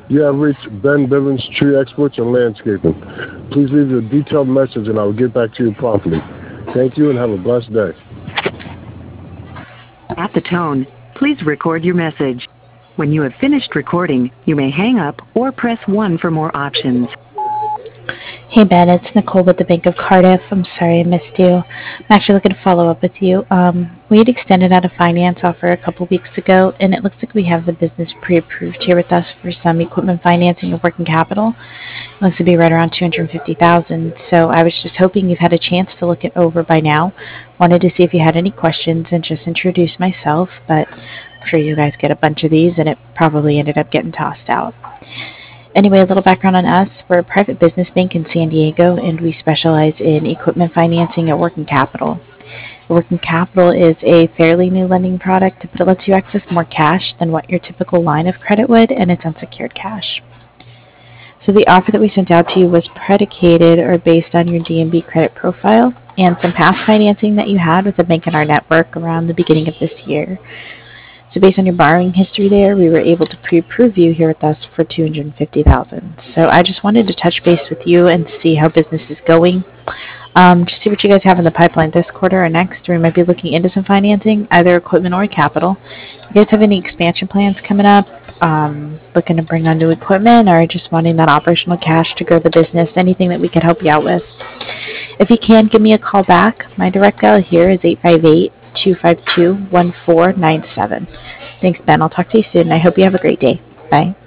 You have reached Ben Bivens, Tree Experts and Landscaping. Please leave your detailed message and I will get back to you promptly. Thank you and have a blessed day. At the tone, please record your message. When you have finished recording, you may hang up or press 1 for more options. Hey Ben, it's Nicole with the Bank of Cardiff. I'm sorry I missed you. I'm actually looking to follow up with you. We had extended out a finance offer a couple weeks ago, and it looks like we have the business pre-approved here with us for some equipment financing and working capital. It looks to be right around 250,000. So I was just hoping you've had a chance to look it over by now. Wanted to see if you had any questions and just introduce myself, but I'm sure you guys get a bunch of these, and it probably ended up getting tossed out. Anyway, a little background on us. We're a private business bank in San Diego, and we specialize in equipment financing and working capital. Working capital is a fairly new lending product, but it lets you access more cash than what your typical line of credit would, and it's unsecured cash. So the offer that we sent out to you was predicated or based on your DNB credit profile and some past financing that you had with a bank in our network around the beginning of this year. So based on your borrowing history there, we were able to pre-approve you here with us for $250,000. So I just wanted to touch base with you and see how business is going. Just see what you guys have in the pipeline this quarter or next, or we might be looking into some financing, either equipment or capital. You guys have any expansion plans coming up? Looking to bring on new equipment, or just wanting that operational cash to grow the business? Anything that we could help you out with? If you can, give me a call back. My direct dial here is 858-252-1497. Thanks, Ben. I'll talk to you soon. I hope you have a great day. Bye.